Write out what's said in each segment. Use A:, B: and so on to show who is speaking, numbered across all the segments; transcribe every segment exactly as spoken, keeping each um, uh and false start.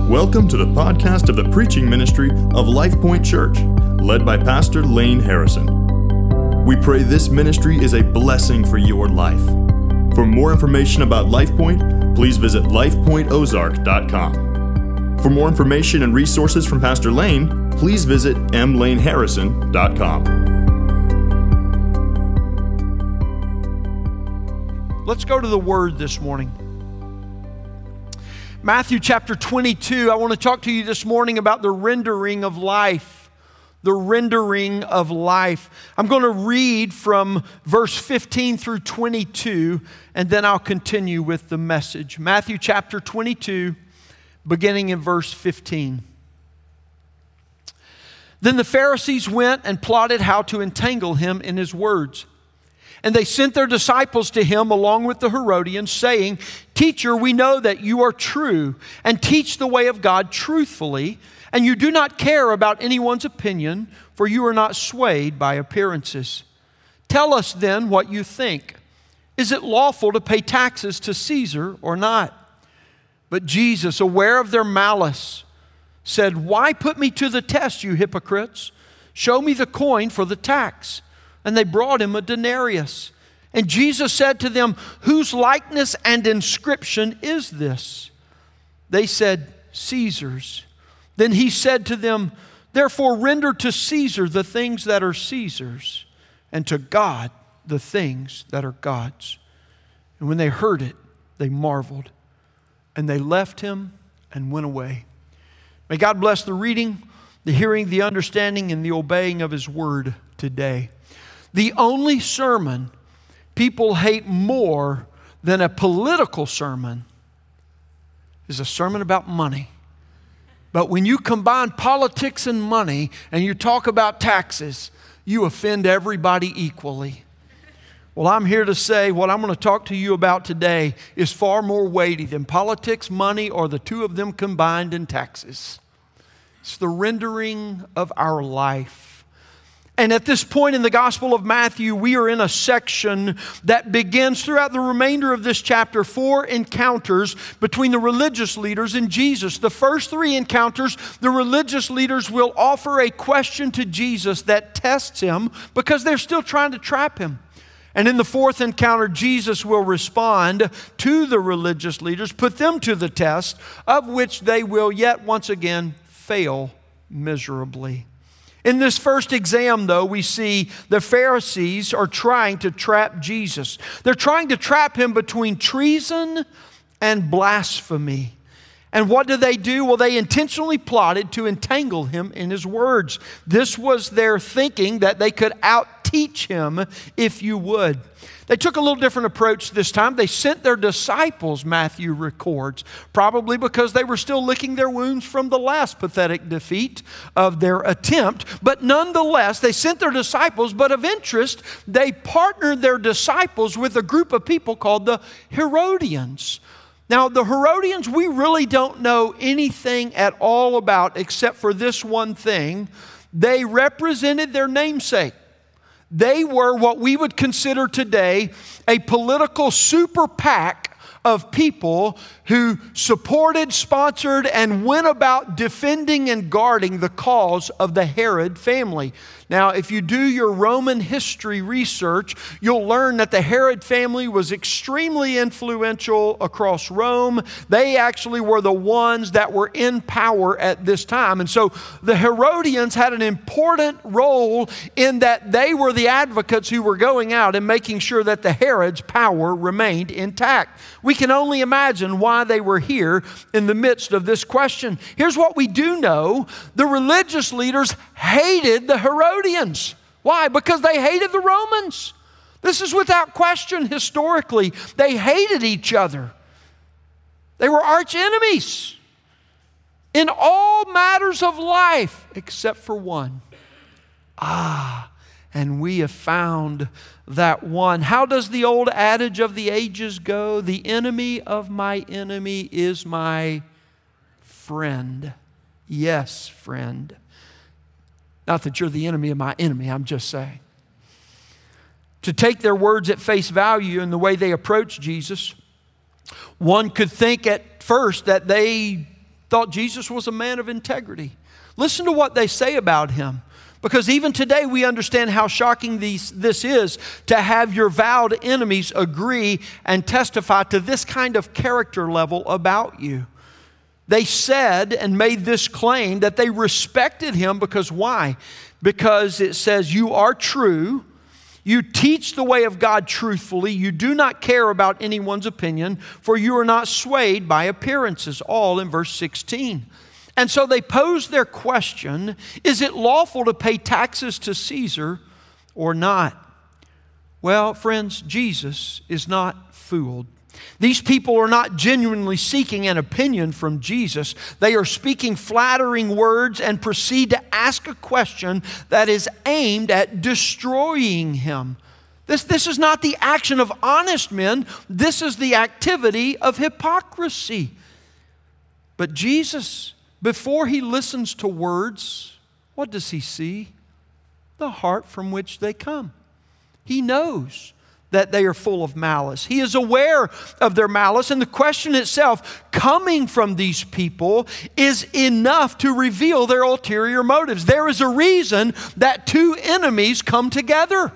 A: Welcome to the podcast of the preaching ministry of Life Point Church, led by Pastor Lane Harrison. We pray this ministry is a blessing for your life. For more information about Life Point, please visit life point ozark dot com. For more information and resources from Pastor Lane, please visit m lane harrison dot com.
B: Let's go to the Word this morning. Matthew chapter twenty-two, I want to talk to you this morning about the rendering of life. The rendering of life. I'm going to read from verse fifteen through twenty-two, and then I'll continue with the message. Matthew chapter twenty-two, beginning in verse fifteen. Then the Pharisees went and plotted how to entangle him in his words. And they sent their disciples to him along with the Herodians, saying, "Teacher, we know that you are true and teach the way of God truthfully, and you do not care about anyone's opinion, for you are not swayed by appearances. Tell us then what you think. Is it lawful to pay taxes to Caesar or not?" But Jesus, aware of their malice, said, "Why put me to the test, you hypocrites? Show me the coin for the tax." And they brought him a denarius. And Jesus said to them, "Whose likeness and inscription is this?" They said, "Caesar's." Then he said to them, "Therefore render to Caesar the things that are Caesar's, and to God the things that are God's." And when they heard it, they marveled. And they left him and went away. May God bless the reading, the hearing, the understanding, and the obeying of His word today. The only sermon people hate more than a political sermon is a sermon about money. But when you combine politics and money and you talk about taxes, you offend everybody equally. Well, I'm here to say what I'm going to talk to you about today is far more weighty than politics, money, or the two of them combined in taxes. It's the rendering of our life. And at this point in the Gospel of Matthew, we are in a section that begins throughout the remainder of this chapter, four encounters between the religious leaders and Jesus. The first three encounters, the religious leaders will offer a question to Jesus that tests him because they're still trying to trap him. And in the fourth encounter, Jesus will respond to the religious leaders, put them to the test, of which they will yet once again fail miserably. In this first exam, though, we see the Pharisees are trying to trap Jesus. They're trying to trap him between treason and blasphemy. And what do they do? Well, they intentionally plotted to entangle him in his words. This was their thinking, that they could out-teach him, if you would. They took a little different approach this time. They sent their disciples, Matthew records, probably because they were still licking their wounds from the last pathetic defeat of their attempt. But nonetheless, they sent their disciples, but of interest, they partnered their disciples with a group of people called the Herodians. Now, the Herodians, we really don't know anything at all about except for this one thing. They represented their namesake. They were what we would consider today a political super PAC of people who supported, sponsored, and went about defending and guarding the cause of the Herod family. Now, if you do your Roman history research, you'll learn that the Herod family was extremely influential across Rome. They actually were the ones that were in power at this time. And so the Herodians had an important role in that they were the advocates who were going out and making sure that the Herod's power remained intact. We can only imagine why they were here in the midst of this question. Here's what we do know. The religious leaders hated the Herodians. Why? Because they hated the Romans. This is without question historically. They hated each other. They were arch enemies in all matters of life except for one. Ah, and we have found that one. How does the old adage of the ages go? The enemy of my enemy is my friend. Yes, friend. Not that you're the enemy of my enemy, I'm just saying. To take their words at face value in the way they approach Jesus, one could think at first that they thought Jesus was a man of integrity. Listen to what they say about him. Because even today we understand how shocking these, this is to have your vowed enemies agree and testify to this kind of character level about you. They said and made this claim that they respected him because why? Because it says, you are true, you teach the way of God truthfully, you do not care about anyone's opinion, for you are not swayed by appearances, all in verse sixteen. And so they posed their question, is it lawful to pay taxes to Caesar or not? Well, friends, Jesus is not fooled. These people are not genuinely seeking an opinion from Jesus. They are speaking flattering words and proceed to ask a question that is aimed at destroying him. This, this is not the action of honest men. This is the activity of hypocrisy. But Jesus, before he listens to words, what does he see? The heart from which they come. He knows that they are full of malice. He is aware of their malice, and the question itself coming from these people is enough to reveal their ulterior motives. There is a reason that two enemies come together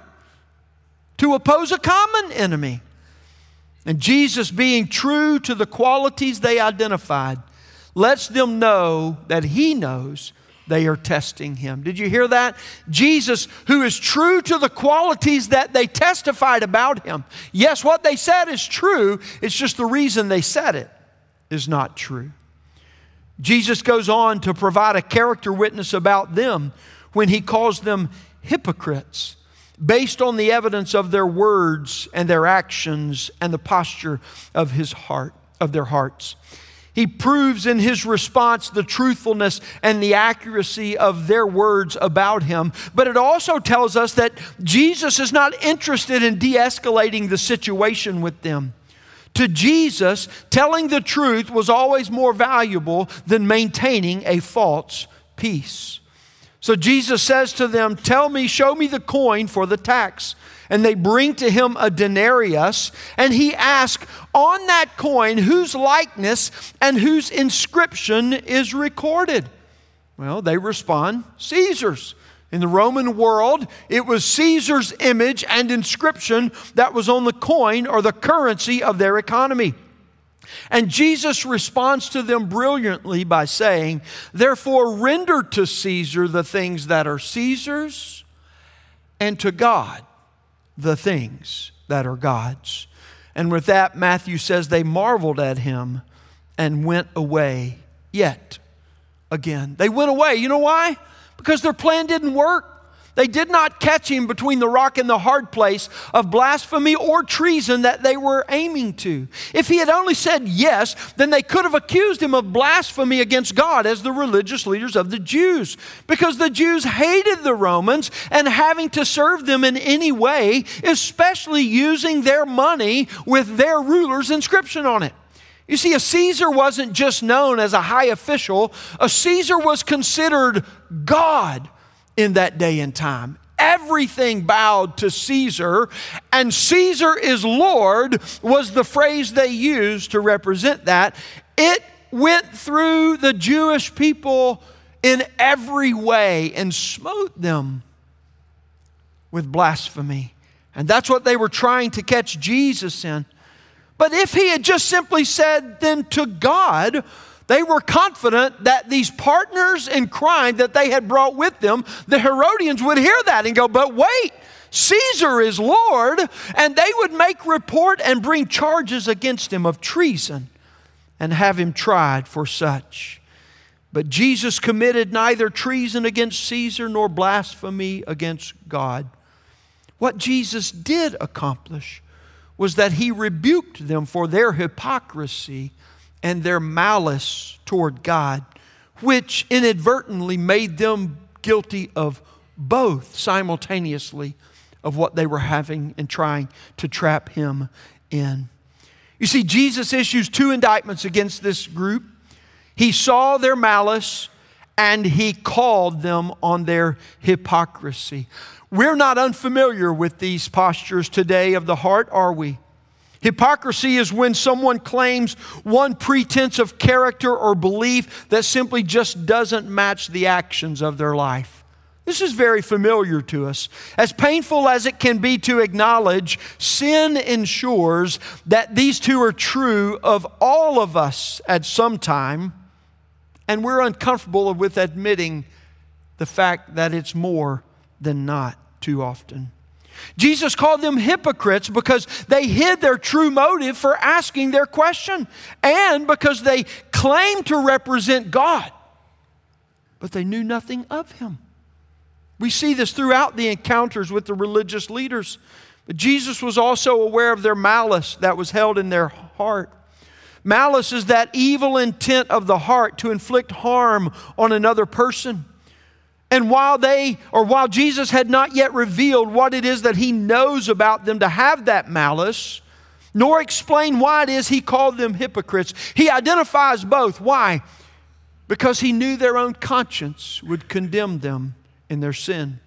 B: to oppose a common enemy. And Jesus, being true to the qualities they identified, lets them know that he knows they are testing him. Did you hear that? Jesus, who is true to the qualities that they testified about him. Yes, what they said is true. It's just the reason they said it is not true. Jesus goes on to provide a character witness about them when he calls them hypocrites, based on the evidence of their words and their actions and the posture of his heart, of their hearts. He proves in his response the truthfulness and the accuracy of their words about him. But it also tells us that Jesus is not interested in de-escalating the situation with them. To Jesus, telling the truth was always more valuable than maintaining a false peace. So Jesus says to them, tell me, show me the coin for the tax. And they bring to him a denarius, and he asks, on that coin, whose likeness and whose inscription is recorded? Well, they respond, Caesar's. In the Roman world, it was Caesar's image and inscription that was on the coin or the currency of their economy. And Jesus responds to them brilliantly by saying, therefore render to Caesar the things that are Caesar's, and to God the things that are God's. And with that, Matthew says they marveled at him and went away yet again. They went away. You know why? Because their plan didn't work. They did not catch him between the rock and the hard place of blasphemy or treason that they were aiming to. If he had only said yes, then they could have accused him of blasphemy against God as the religious leaders of the Jews, because the Jews hated the Romans and having to serve them in any way, especially using their money with their ruler's inscription on it. You see, a Caesar wasn't just known as a high official. A Caesar was considered God in that day and time. Everything bowed to Caesar, and Caesar is Lord was the phrase they used to represent that. It went through the Jewish people in every way and smote them with blasphemy. And that's what they were trying to catch Jesus in. But if he had just simply said, then to God, they were confident that these partners in crime that they had brought with them, the Herodians would hear that and go, but wait, Caesar is Lord, and they would make report and bring charges against him of treason and have him tried for such. But Jesus committed neither treason against Caesar nor blasphemy against God. What Jesus did accomplish was that he rebuked them for their hypocrisy and their malice toward God, which inadvertently made them guilty of both simultaneously of what they were having and trying to trap him in. You see, Jesus issues two indictments against this group. He saw their malice and he called them on their hypocrisy. We're not unfamiliar with these postures today of the heart, are we? Hypocrisy is when someone claims one pretense of character or belief that simply just doesn't match the actions of their life. This is very familiar to us. As painful as it can be to acknowledge, sin ensures that these two are true of all of us at some time, and we're uncomfortable with admitting the fact that it's more than not too often. Jesus called them hypocrites because they hid their true motive for asking their question, and because they claimed to represent God, but they knew nothing of Him. We see this throughout the encounters with the religious leaders. But Jesus was also aware of their malice that was held in their heart. Malice is that evil intent of the heart to inflict harm on another person. And while they, or while Jesus had not yet revealed what it is that He knows about them to have that malice, nor explained why it is He called them hypocrites, He identifies both. Why? Because He knew their own conscience would condemn them in their sin.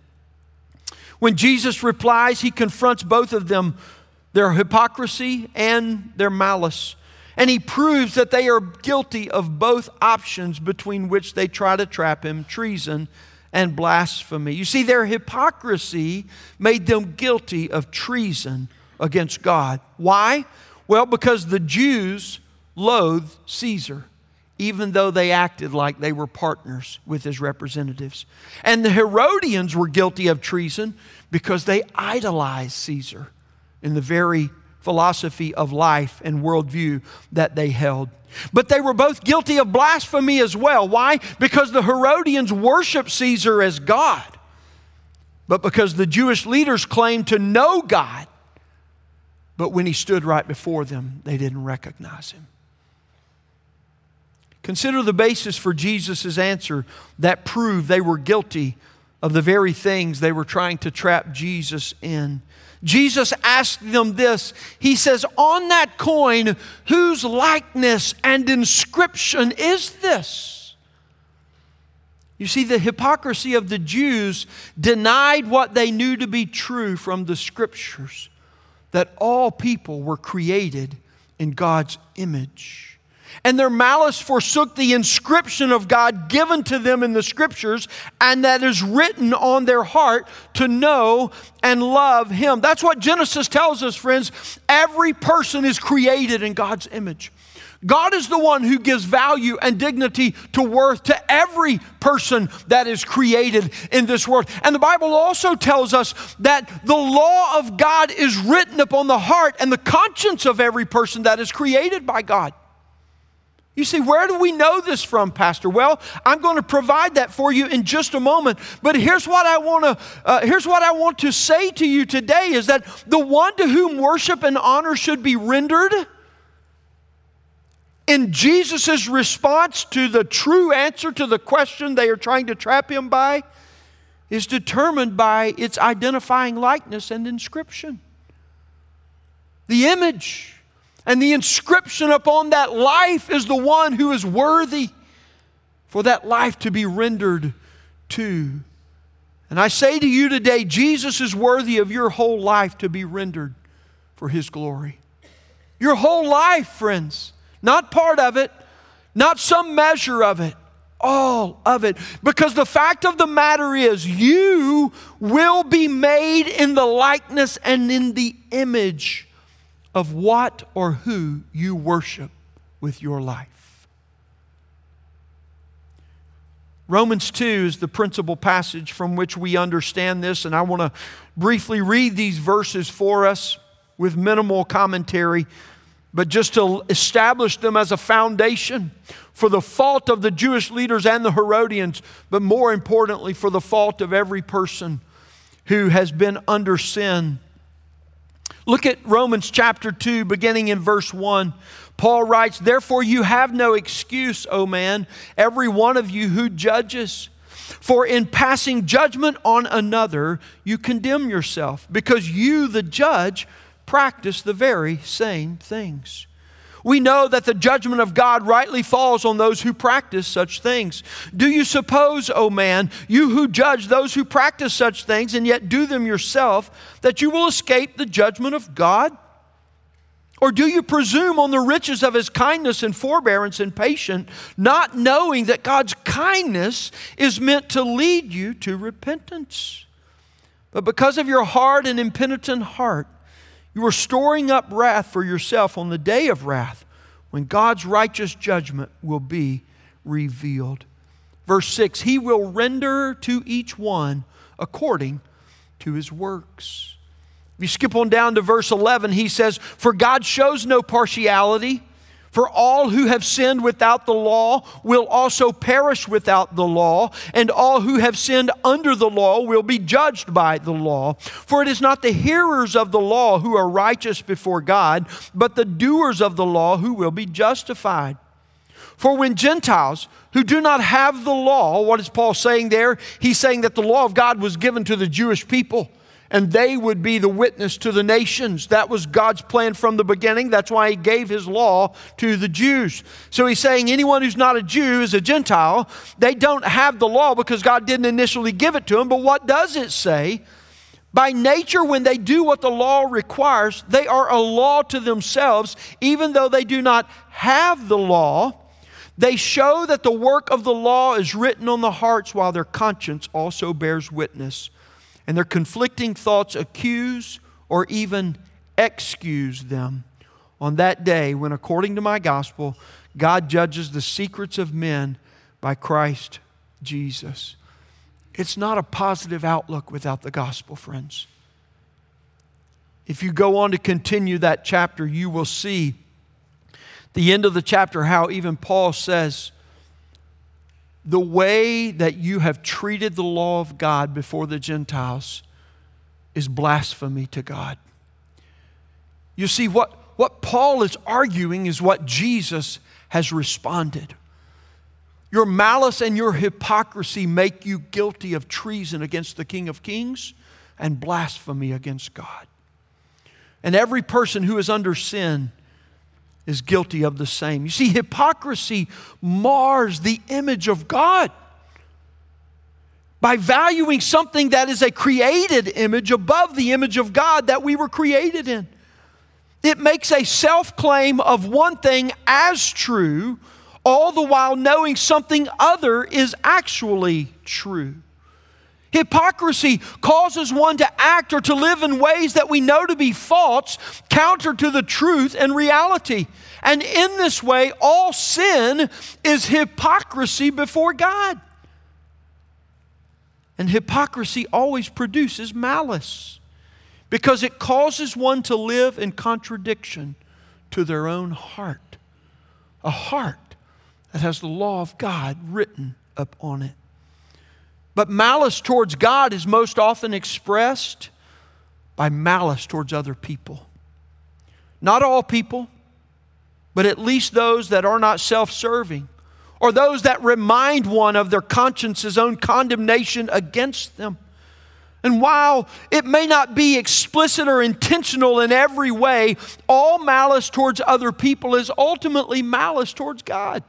B: When Jesus replies, He confronts both of them, their hypocrisy and their malice. And He proves that they are guilty of both options between which they try to trap Him, treason and blasphemy. You see, their hypocrisy made them guilty of treason against God. Why? Well, because the Jews loathed Caesar, even though they acted like they were partners with his representatives. And the Herodians were guilty of treason because they idolized Caesar in the very philosophy of life and worldview that they held. But they were both guilty of blasphemy as well. Why? Because the Herodians worshiped Caesar as God, but because the Jewish leaders claimed to know God, but when He stood right before them, they didn't recognize Him. Consider the basis for Jesus' answer that proved they were guilty of the very things they were trying to trap Jesus in. Jesus asked them this. He says, on that coin, whose likeness and inscription is this? You see, the hypocrisy of the Jews denied what they knew to be true from the Scriptures, that all people were created in God's image. And their malice forsook the inscription of God given to them in the Scriptures, and that is written on their heart to know and love Him. That's what Genesis tells us, friends. Every person is created in God's image. God is the one who gives value and dignity to worth to every person that is created in this world. And the Bible also tells us that the law of God is written upon the heart and the conscience of every person that is created by God. You see, where do we know this from, Pastor? Well, I'm going to provide that for you in just a moment. But here's what I want to uh, here's what I want to say to you today is that the one to whom worship and honor should be rendered in Jesus' response to the true answer to the question they are trying to trap Him by is determined by its identifying likeness and inscription. The image and the inscription upon that life is the one who is worthy for that life to be rendered to. And I say to you today, Jesus is worthy of your whole life to be rendered for His glory. Your whole life, friends. Not part of it, not some measure of it, all of it. Because the fact of the matter is, you will be made in the likeness and in the image of what or who you worship with your life. Romans two is the principal passage from which we understand this, and I want to briefly read these verses for us with minimal commentary, but just to establish them as a foundation for the fault of the Jewish leaders and the Herodians, but more importantly for the fault of every person who has been under sin. Look at Romans chapter two, beginning in verse one. Paul writes, therefore you have no excuse, O man, every one of you who judges. For in passing judgment on another, you condemn yourself, because you, the judge, practice the very same things. We know that the judgment of God rightly falls on those who practice such things. Do you suppose, O man, you who judge those who practice such things and yet do them yourself, that you will escape the judgment of God? Or do you presume on the riches of His kindness and forbearance and patience, not knowing that God's kindness is meant to lead you to repentance? But because of your hard and impenitent heart, you are storing up wrath for yourself on the day of wrath, when God's righteous judgment will be revealed. Verse six, He will render to each one according to his works. If you skip on down to verse eleven, he says, For God shows no partiality, for all who have sinned without the law will also perish without the law, and all who have sinned under the law will be judged by the law. For it is not the hearers of the law who are righteous before God, but the doers of the law who will be justified. For when Gentiles who do not have the law, what is Paul saying there? He's saying that the law of God was given to the Jewish people, and they would be the witness to the nations. That was God's plan from the beginning. That's why He gave His law to the Jews. So He's saying anyone who's not a Jew is a Gentile. They don't have the law because God didn't initially give it to them. But what does it say? By nature, when they do what the law requires, they are a law to themselves, even though they do not have the law. They show that the work of the law is written on the hearts, while their conscience also bears witness. And their conflicting thoughts accuse or even excuse them on that day when, according to my gospel, God judges the secrets of men by Christ Jesus. It's not a positive outlook without the gospel, friends. If you go on to continue that chapter, you will see the end of the chapter how even Paul says, the way that you have treated the law of God before the Gentiles is blasphemy to God. You see, what, what Paul is arguing is what Jesus has responded. Your malice and your hypocrisy make you guilty of treason against the King of Kings and blasphemy against God. And every person who is under sin is guilty of the same. You see, hypocrisy mars the image of God by valuing something that is a created image above the image of God that we were created in. It makes a self-claim of one thing as true, all the while knowing something other is actually true. Hypocrisy causes one to act or to live in ways that we know to be false, counter to the truth and reality. And in this way, all sin is hypocrisy before God. And hypocrisy always produces malice, because it causes one to live in contradiction to their own heart. A heart that has the law of God written upon it. But malice towards God is most often expressed by malice towards other people. Not all people, but at least those that are not self-serving, or those that remind one of their conscience's own condemnation against them. And while it may not be explicit or intentional in every way, all malice towards other people is ultimately malice towards God.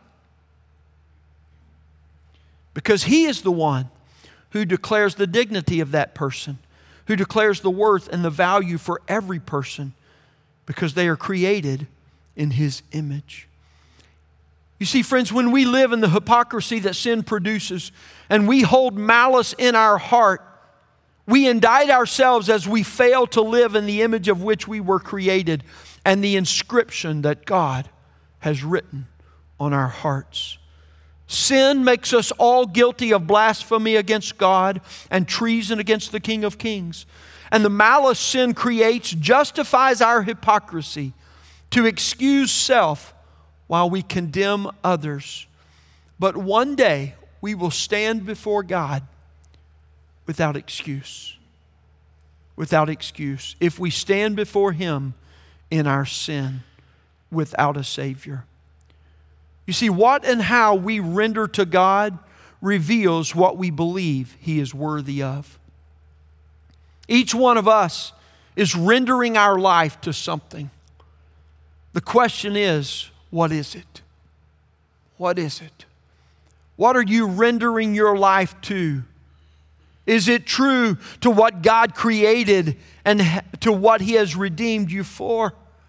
B: Because He is the one who declares the dignity of that person, who declares the worth and the value for every person, because they are created in His image. You see, friends, when we live in the hypocrisy that sin produces, and we hold malice in our heart, we indict ourselves as we fail to live in the image of which we were created and the inscription that God has written on our hearts. Sin makes us all guilty of blasphemy against God and treason against the King of Kings. And the malice sin creates justifies our hypocrisy to excuse self while we condemn others. But one day we will stand before God without excuse. Without excuse. If we stand before Him in our sin without a Savior. You see, what and how we render to God reveals what we believe He is worthy of. Each one of us is rendering our life to something. The question is, what is it? What is it? What are you rendering your life to? Is it true to what God created and to what He has redeemed you for?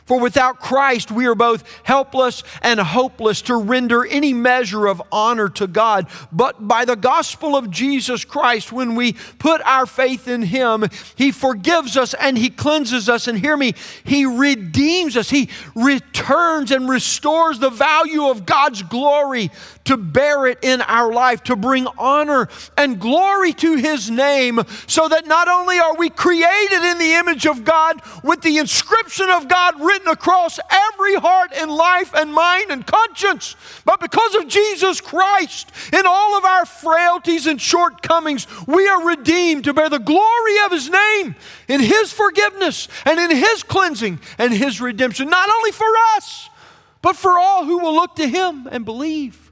B: For without Christ, we are both helpless and hopeless to render any measure of honor to God. But by the gospel of Jesus Christ, when we put our faith in Him, He forgives us and He cleanses us. And hear me, He redeems us. He returns and restores the value of God's glory to bear it in our life, to bring honor and glory to His name, so that not only are we created in the image of God with the inscription of God written across every heart and life and mind and conscience, but because of Jesus Christ, in all of our frailties and shortcomings, we are redeemed to bear the glory of His name in His forgiveness and in His cleansing and His redemption, not only for us, but for all who will look to Him and believe.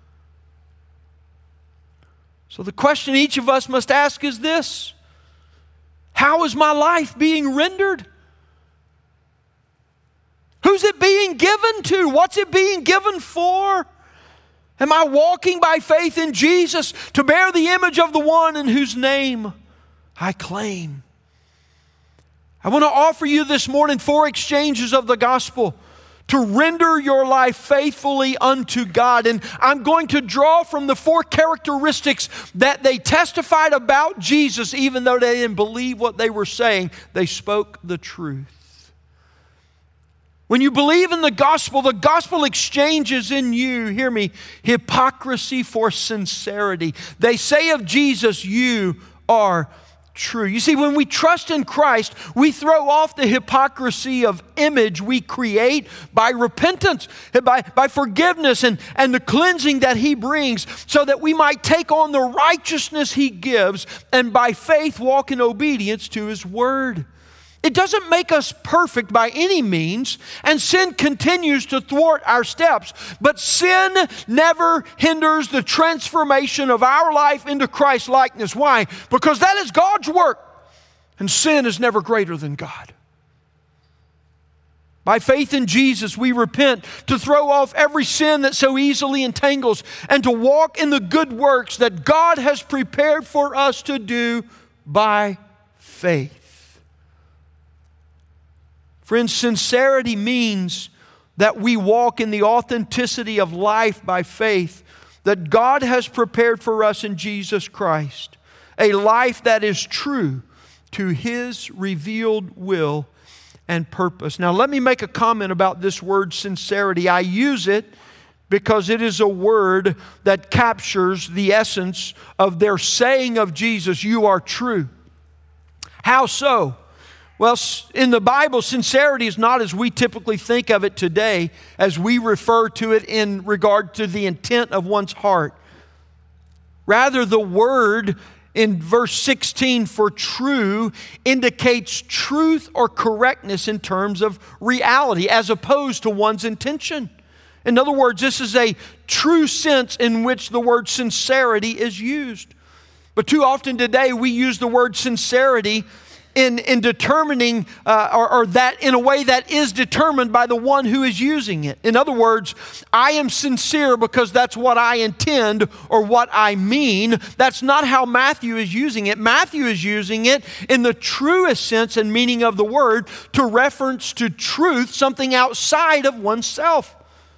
B: So the question each of us must ask is this: how is my life being rendered? Who's it being given to? What's it being given for? Am I walking by faith in Jesus to bear the image of the one in whose name I claim? I want to offer you this morning four exchanges of the gospel to render your life faithfully unto God. And I'm going to draw from the four characteristics that they testified about Jesus, even though they didn't believe what they were saying. They spoke the truth. When you believe in the gospel, the gospel exchanges in you, hear me, hypocrisy for sincerity. They say of Jesus, you are true. You see, when we trust in Christ, we throw off the hypocrisy of image we create by repentance, by, by forgiveness and, and the cleansing that He brings, so that we might take on the righteousness He gives and by faith walk in obedience to His word. It doesn't make us perfect by any means, and sin continues to thwart our steps. But sin never hinders the transformation of our life into Christ's likeness. Why? Because that is God's work, and sin is never greater than God. By faith in Jesus, we repent to throw off every sin that so easily entangles and to walk in the good works that God has prepared for us to do by faith. Friends, sincerity means that we walk in the authenticity of life by faith that God has prepared for us in Jesus Christ. A life that is true to His revealed will and purpose. Now, let me make a comment about this word sincerity. I use it because it is a word that captures the essence of their saying of Jesus, you are true. How so? Well, in the Bible, sincerity is not as we typically think of it today, as we refer to it in regard to the intent of one's heart. Rather, the word in verse sixteen for true indicates truth or correctness in terms of reality, as opposed to one's intention. In other words, this is a true sense in which the word sincerity is used. But too often today, we use the word sincerity In, in determining, uh, or, or that in a way that is determined by the one who is using it. In other words, I am sincere because that's what I intend or what I mean. That's not how Matthew is using it. Matthew is using it in the truest sense and meaning of the word to reference to truth, something outside of oneself.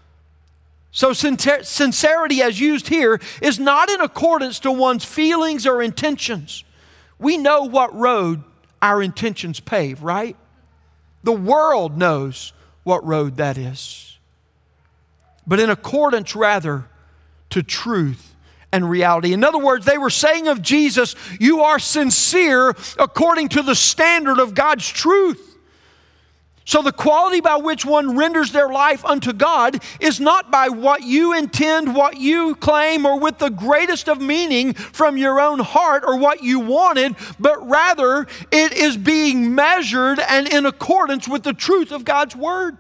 B: So sincerity as used here is not in accordance to one's feelings or intentions. We know what road our intentions pave, right? The world knows what road that is. But in accordance rather to truth and reality. In other words, they were saying of Jesus, you are sincere according to the standard of God's truth. So the quality by which one renders their life unto God is not by what you intend, what you claim, or with the greatest of meaning from your own heart or what you wanted, but rather it is being measured and in accordance with the truth of God's word.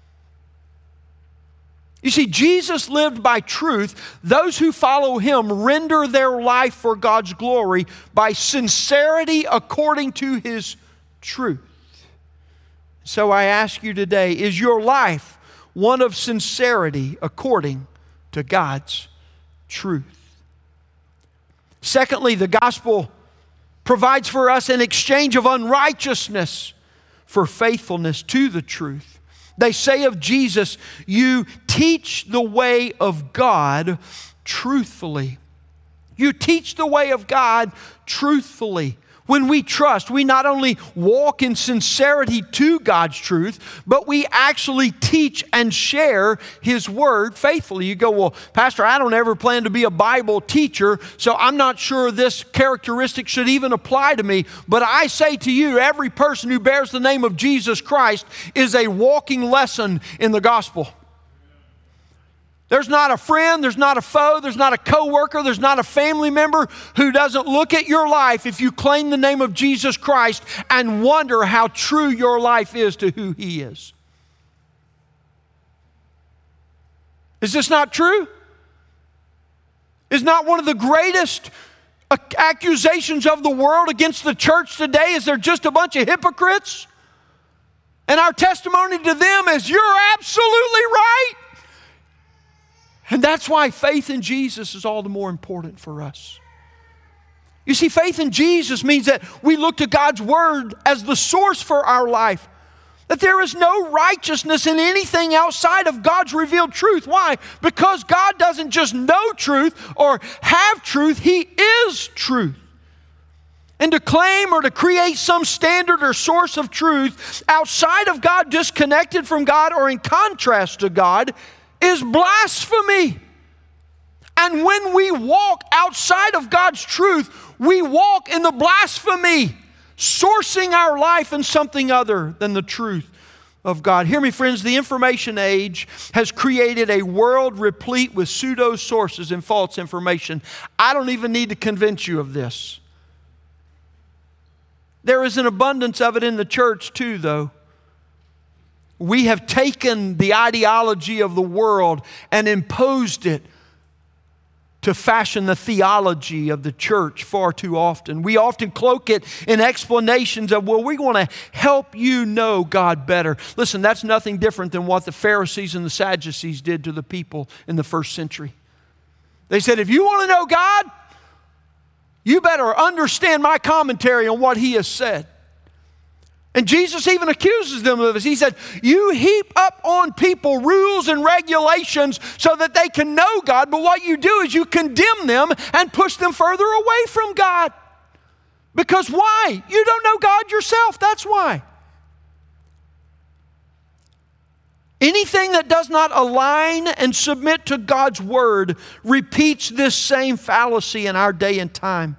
B: You see, Jesus lived by truth. Those who follow Him render their life for God's glory by sincerity according to His truth. So I ask you today, is your life one of sincerity according to God's truth? Secondly, the gospel provides for us an exchange of unrighteousness for faithfulness to the truth. They say of Jesus, you teach the way of God truthfully. You teach the way of God truthfully. When we trust, we not only walk in sincerity to God's truth, but we actually teach and share His Word faithfully. You go, well, Pastor, I don't ever plan to be a Bible teacher, so I'm not sure this characteristic should even apply to me. But I say to you, every person who bears the name of Jesus Christ is a walking lesson in the gospel. There's not a friend, there's not a foe, there's not a coworker, there's not a family member who doesn't look at your life if you claim the name of Jesus Christ and wonder how true your life is to who He is. Is this not true? Is not one of the greatest accusations of the world against the church today is they're just a bunch of hypocrites? And our testimony to them is, you're absolutely right. And that's why faith in Jesus is all the more important for us. You see, faith in Jesus means that we look to God's Word as the source for our life. That there is no righteousness in anything outside of God's revealed truth. Why? Because God doesn't just know truth or have truth, He is truth. And to claim or to create some standard or source of truth outside of God, disconnected from God or in contrast to God, is blasphemy. And when we walk outside of God's truth, we walk in the blasphemy, sourcing our life in something other than the truth of God. Hear me, friends, the information age has created a world replete with pseudo sources and false information. I don't even need to convince you of this. There is an abundance of it in the church too, though. We have taken the ideology of the world and imposed it to fashion the theology of the church far too often. We often cloak it in explanations of, well, we want to help you know God better. Listen, that's nothing different than what the Pharisees and the Sadducees did to the people in the first century. They said, if you want to know God, you better understand my commentary on what He has said. And Jesus even accuses them of this. He said, you heap up on people rules and regulations so that they can know God, but what you do is you condemn them and push them further away from God. Because why? You don't know God yourself, that's why. Anything that does not align and submit to God's Word repeats this same fallacy in our day and time.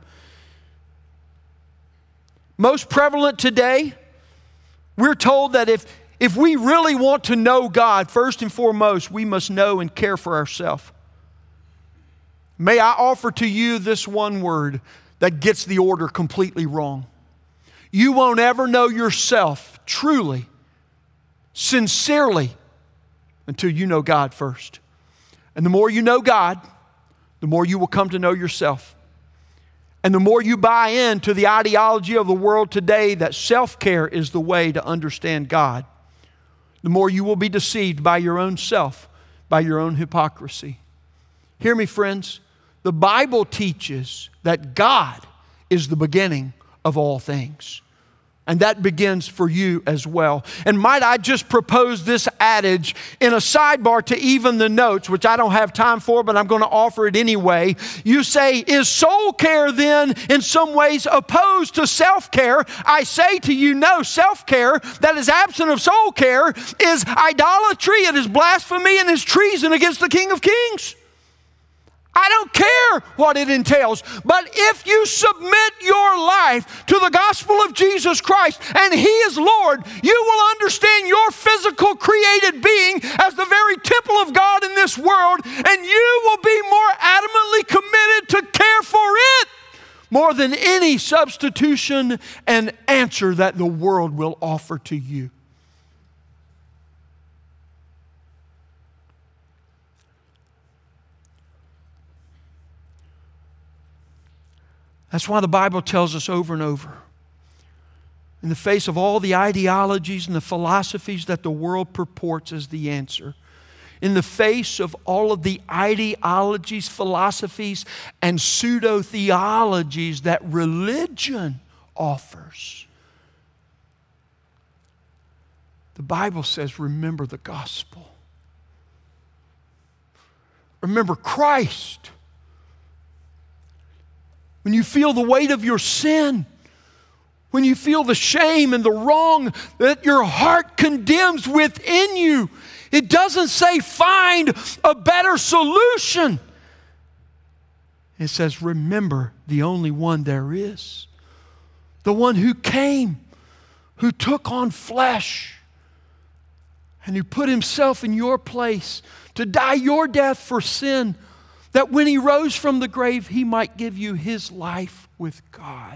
B: Most prevalent today, we're told that if, if we really want to know God, first and foremost, we must know and care for ourselves. May I offer to you this one word that gets the order completely wrong. You won't ever know yourself truly, sincerely, until you know God first. And the more you know God, the more you will come to know yourself. And the more you buy into the ideology of the world today that self-care is the way to understand God, the more you will be deceived by your own self, by your own hypocrisy. Hear me, friends. The Bible teaches that God is the beginning of all things. And that begins for you as well. And might I just propose this adage in a sidebar to even the notes, which I don't have time for, but I'm going to offer it anyway. You say, is soul care then in some ways opposed to self-care? I say to you, no. Self-care that is absent of soul care is idolatry, it is blasphemy, and is treason against the King of Kings. I don't care what it entails, but if you submit your life to the gospel of Jesus Christ and He is Lord, you will understand your physical created being as the very temple of God in this world, and you will be more adamantly committed to care for it more than any substitution and answer that the world will offer to you. That's why the Bible tells us over and over, in the face of all the ideologies and the philosophies that the world purports as the answer, in the face of all of the ideologies, philosophies, and pseudo-theologies that religion offers, The Bible says, remember the gospel. Remember Christ. When you feel the weight of your sin, when you feel the shame and the wrong that your heart condemns within you, it doesn't say find a better solution. It says remember the only one there is. The one who came, who took on flesh, and who put himself in your place to die your death for sin, that when he rose from the grave, he might give you his life with God.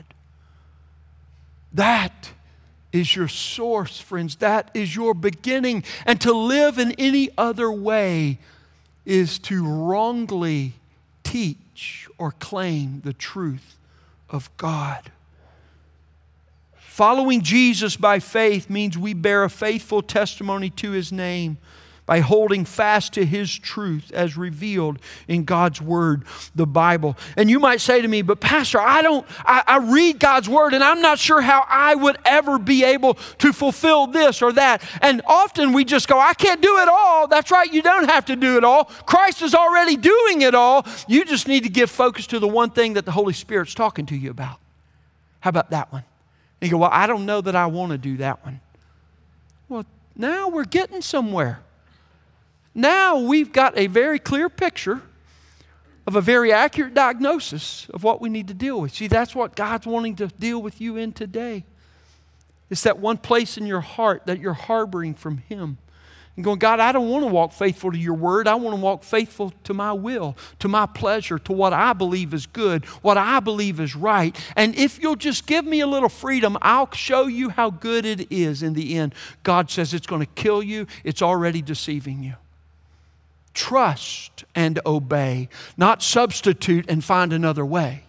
B: That is your source, friends. That is your beginning. And to live in any other way is to wrongly teach or claim the truth of God. Following Jesus by faith means we bear a faithful testimony to His name by holding fast to His truth as revealed in God's Word, the Bible. And you might say to me, but Pastor, I don't, I, I read God's Word and I'm not sure how I would ever be able to fulfill this or that. And often we just go, I can't do it all. That's right, you don't have to do it all. Christ is already doing it all. You just need to give focus to the one thing that the Holy Spirit's talking to you about. How about that one? And you go, well, I don't know that I want to do that one. Well, now we're getting somewhere. Now we've got a very clear picture of a very accurate diagnosis of what we need to deal with. See, that's what God's wanting to deal with you in today. It's that one place in your heart that you're harboring from Him. And going, God, I don't want to walk faithful to your word. I want to walk faithful to my will, to my pleasure, to what I believe is good, what I believe is right. And if you'll just give me a little freedom, I'll show you how good it is in the end. God says it's going to kill you. It's already deceiving you. Trust and obey, not substitute and find another way.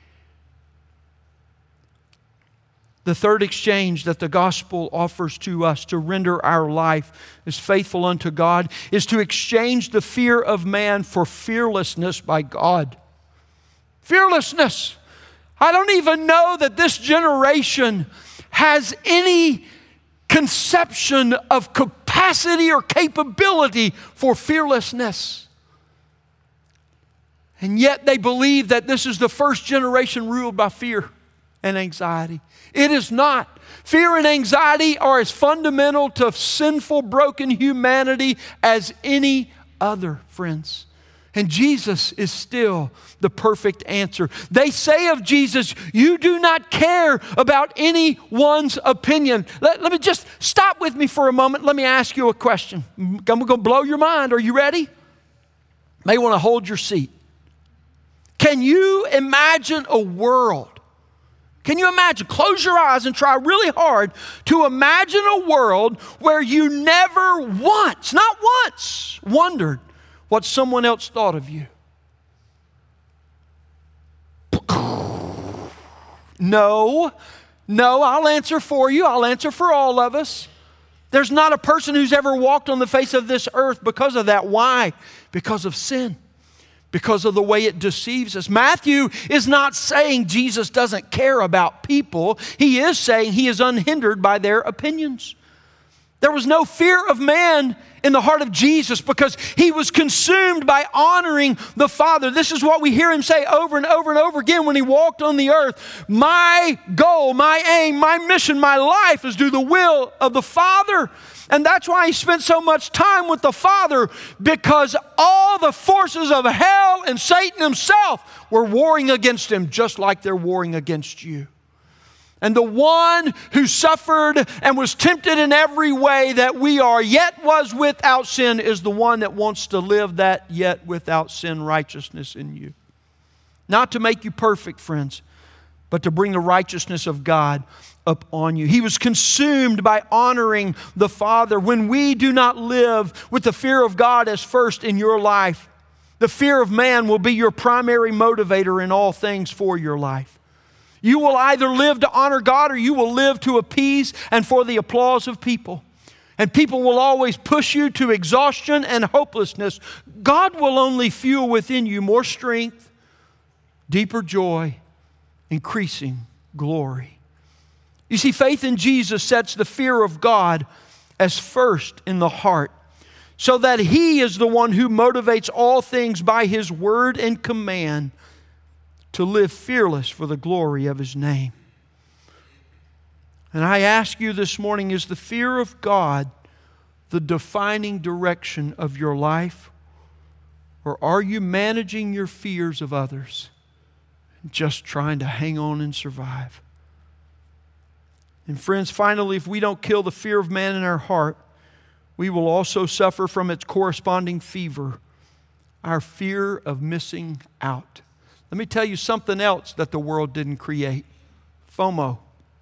B: The third exchange that the gospel offers to us to render our life as faithful unto God is to exchange the fear of man for fearlessness by God. Fearlessness. I don't even know that this generation has any conception of capacity or capability for fearlessness. And yet they believe that this is the first generation ruled by fear and anxiety. It is not. Fear and anxiety are as fundamental to sinful, broken humanity as any other, friends. And Jesus is still the perfect answer. They say of Jesus, you do not care about anyone's opinion. Let, let me just stop with me for a moment. Let me ask you a question. I'm going to blow your mind. Are you ready? May want to hold your seat. Can you imagine a world? Can you imagine? Close your eyes and try really hard to imagine a world where you never once, not once, wondered what someone else thought of you. No, no, I'll answer for you. I'll answer for all of us. There's not a person who's ever walked on the face of this earth because of that. Why? Because of sin. Because of the way it deceives us. Matthew is not saying Jesus doesn't care about people. He is saying he is unhindered by their opinions. There was no fear of man in the heart of Jesus because he was consumed by honoring the Father. This is what we hear him say over and over and over again when he walked on the earth. My goal, my aim, my mission, my life is to do the will of the Father. And that's why he spent so much time with the Father, because all the forces of hell and Satan himself were warring against him just like they're warring against you. And the one who suffered and was tempted in every way that we are, yet was without sin, is the one that wants to live that yet without sin righteousness in you. Not to make you perfect, friends, but to bring the righteousness of God upon you. He was consumed by honoring the Father. When we do not live with the fear of God as first in your life, the fear of man will be your primary motivator in all things for your life. You will either live to honor God or you will live to appease and for the applause of people. And people will always push you to exhaustion and hopelessness. God will only fuel within you more strength, deeper joy, increasing glory. You see, faith in Jesus sets the fear of God as first in the heart, so that He is the one who motivates all things by His word and command to live fearless for the glory of His name. And I ask you this morning, is the fear of God the defining direction of your life? Or are you managing your fears of others and just trying to hang on and survive? And friends, finally, if we don't kill the fear of man in our heart, we will also suffer from its corresponding fever, our fear of missing out. Let me tell you something else that the world didn't create. FOMO.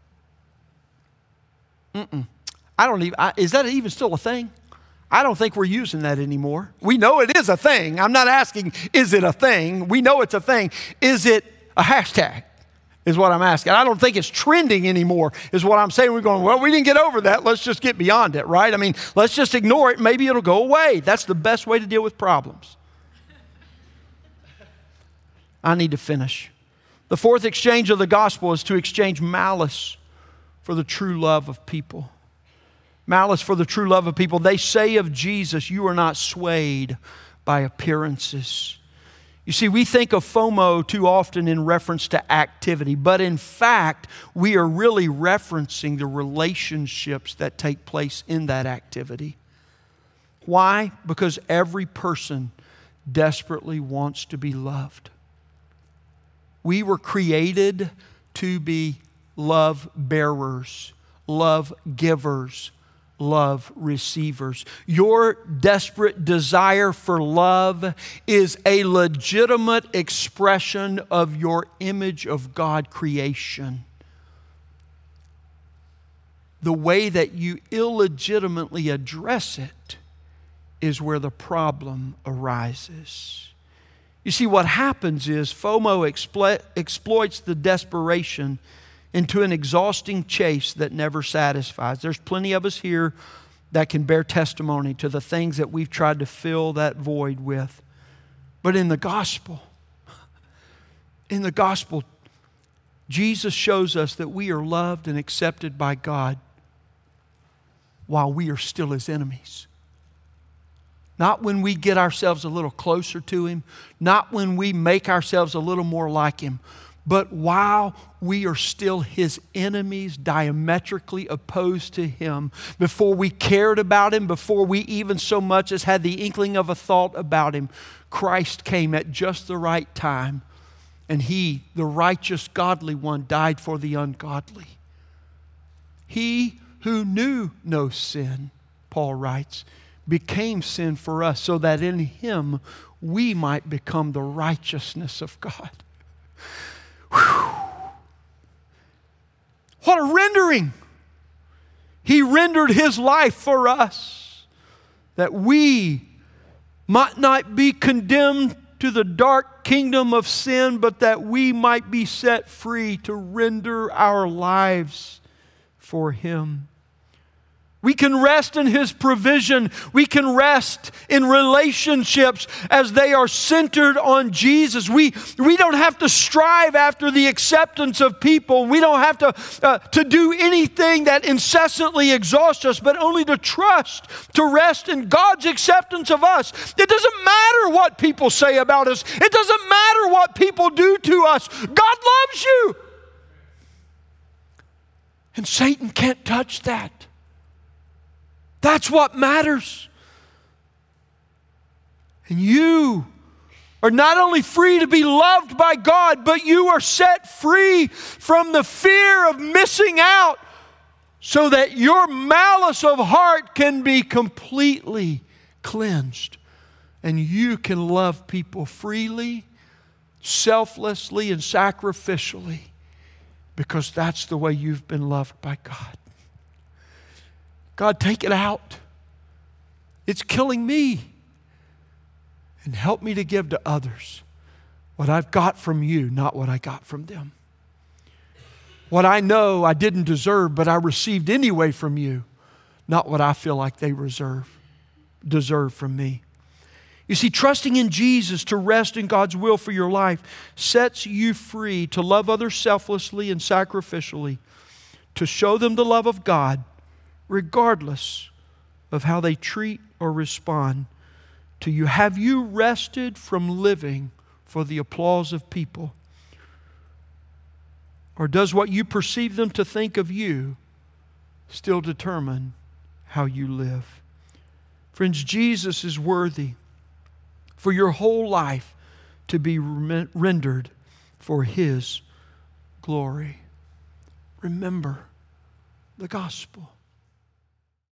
B: Mm-mm. I don't even, I, is that even still a thing? I don't think we're using that anymore. We know it is a thing. I'm not asking, is it a thing? We know it's a thing. Is it a hashtag? Is what I'm asking. I don't think it's trending anymore, is what I'm saying. We're going, well, we didn't get over that. Let's just get beyond it, right? I mean, let's just ignore it. Maybe it'll go away. That's the best way to deal with problems. I need to finish. The fourth exchange of the gospel is to exchange malice for the true love of people. Malice for the true love of people. They say of Jesus, you are not swayed by appearances. You see, we think of FOMO too often in reference to activity, but in fact, we are really referencing the relationships that take place in that activity. Why? Because every person desperately wants to be loved. We were created to be love bearers, love givers, love receivers. Your desperate desire for love is a legitimate expression of your image of God creation. The way that you illegitimately address it is where the problem arises. You see, what happens is FOMO explo- exploits the desperation into an exhausting chase that never satisfies. There's plenty of us here that can bear testimony to the things that we've tried to fill that void with. But in the gospel, in the gospel, Jesus shows us that we are loved and accepted by God while we are still His enemies. Not when we get ourselves a little closer to Him, not when we make ourselves a little more like Him, but while we are still His enemies, diametrically opposed to Him, before we cared about Him, before we even so much as had the inkling of a thought about Him, Christ came at just the right time, and He, the righteous, godly one, died for the ungodly. He who knew no sin, Paul writes, became sin for us so that in Him we might become the righteousness of God. Whew. What a rendering! He rendered His life for us that we might not be condemned to the dark kingdom of sin, but that we might be set free to render our lives for Him. We can rest in His provision. We can rest in relationships as they are centered on Jesus. We, we don't have to strive after the acceptance of people. We don't have to, uh, to do anything that incessantly exhausts us, but only to trust, to rest in God's acceptance of us. It doesn't matter what people say about us. It doesn't matter what people do to us. God loves you. And Satan can't touch that. That's what matters. And you are not only free to be loved by God, but you are set free from the fear of missing out so that your malice of heart can be completely cleansed. And you can love people freely, selflessly, and sacrificially because that's the way you've been loved by God. God, take it out. It's killing me. And help me to give to others what I've got from you, not what I got from them. What I know I didn't deserve, but I received anyway from you, not what I feel like they reserve, deserve from me. You see, trusting in Jesus to rest in God's will for your life sets you free to love others selflessly and sacrificially, to show them the love of God, regardless of how they treat or respond to you? Have you rested from living for the applause of people? Or does what you perceive them to think of you still determine how you live? Friends, Jesus is worthy for your whole life to be rendered for His glory. Remember the gospel.